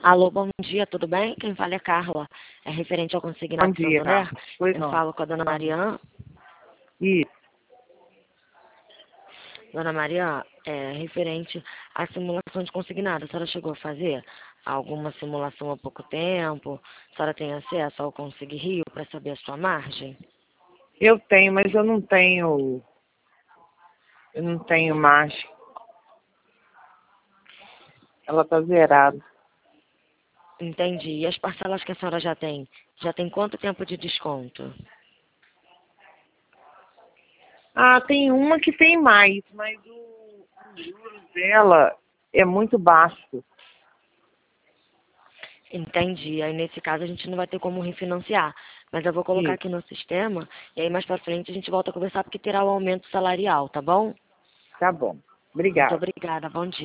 Alô, bom dia, tudo bem? Quem fala é Carla. É referente ao Bom consignado do dia, Santander. Carla. Pois Eu não. falo com a dona Mariana. Isso. Dona Maria, referente à simulação de consignado, a senhora chegou a fazer alguma simulação há pouco tempo? A senhora tem acesso ao Consig Rio para saber a sua margem? Eu tenho, mas eu não tenho margem. Ela tá zerada. Entendi. E as parcelas que a senhora já tem? Já tem quanto tempo de desconto? Ah, tem uma que tem mais, mas os juros dela é muito baixo. Entendi. Aí nesse caso a gente não vai ter como refinanciar. Mas eu vou colocar Isso. aqui no sistema e aí mais pra frente a gente volta a conversar porque terá o aumento salarial, tá bom? Tá bom. Muito Obrigada. obrigada. Bom dia.